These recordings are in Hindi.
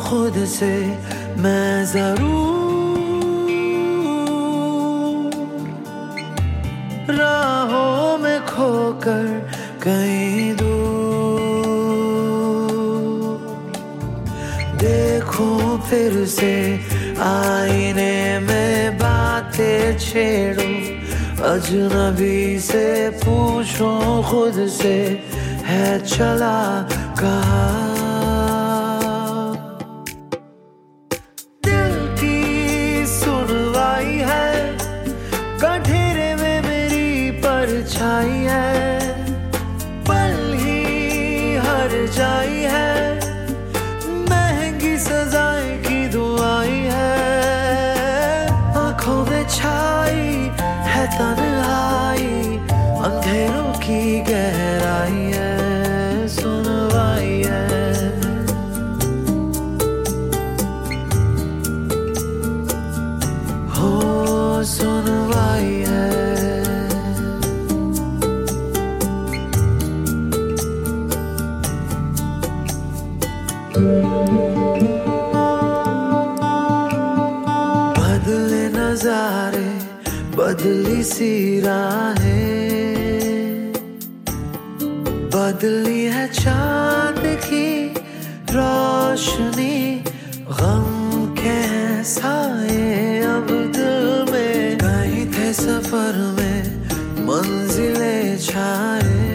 खुद से मैं जरूर राहों में खोकर कहीं दूर देखूं फिर से आईने में बातें छेड़ूं अजनबी से पूछूं खुद से है चला कहाँ दिल की सुनवाई है गठेरे में मेरी परछाई है पल ही हर जाई है महंगी सजाएं की दुआई है आंखों में छाई है तन्हाई अंधेरों की गहराई है सुनवाई है हो सुनवाई है बदले नजारे बदली सी राहें बदली है चांद की रोशनी गम के साए अब दिल में कहीं थे सफर में मंजिले छाए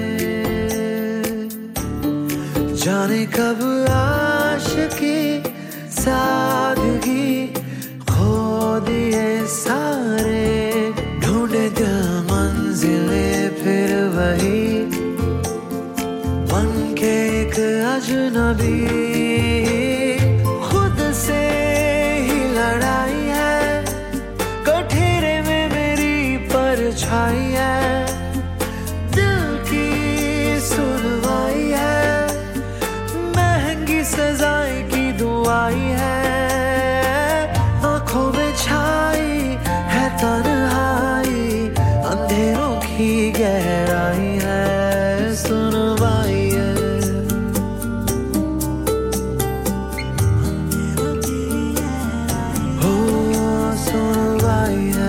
जाने कब आशिकी सादगी खो दिए सारे ढूंढे दिल मंजिले फिर वही बन के एक अजनबी खुद से ही लड़ाई है गठेरे में मेरी परछाई है दिल की सुनवाई है महंगी सजाएं की दुआई है आंखों में छाई है तन्हाई अंधेरों की गहराई है सुनवाई है हो सुनवाई है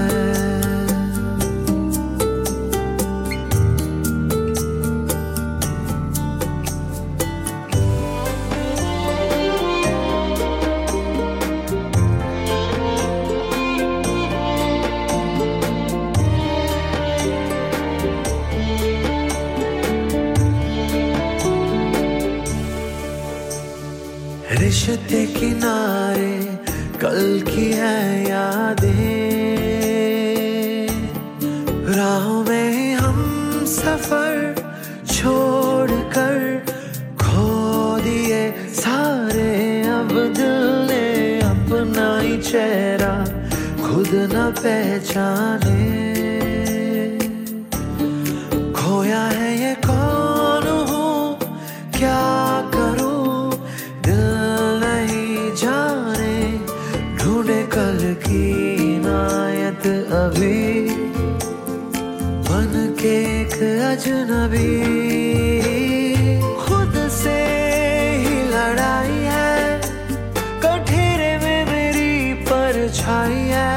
रिश्ते किनारे कल की है यादें राहों में ही हम सफर छोड़कर खो दिए सारे अब दिल ने अपना ही चेहरा खुद न पहचाने खोया है ये कौन हूँ क्या करूँ ढूंढे कल की इनायत अभी बन के एक अजनबी खुद से ही लड़ाई है गठेरे में मेरी परछाई है